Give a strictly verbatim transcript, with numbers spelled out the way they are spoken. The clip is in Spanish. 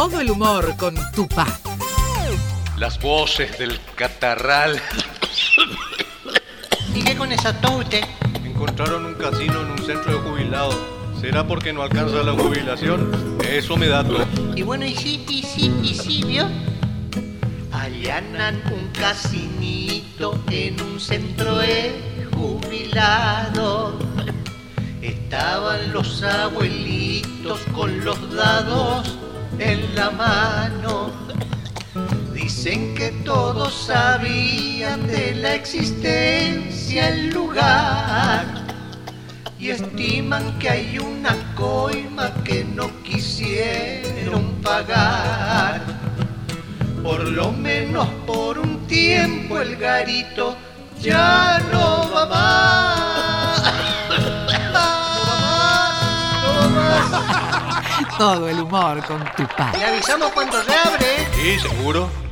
Todo el humor con Tupá. Las voces del catarral. ¿Y qué con esa toute? Encontraron un casino en un centro de jubilados. ¿Será porque no alcanza la jubilación? Eso me da todo. Y bueno, y sí, y sí, y sí, ¿vio? Allanan un casinito en un centro de jubilados. Estaban los abuelitos con los dados en la mano. Dicen que todos sabían de la existencia del lugar y estiman que hay una coima que no quisieron pagar. Por lo menos por un tiempo el garito ya no va más. No va más, no va más. Todo el humor con Tupá. Le avisamos cuando se abre. Sí, seguro.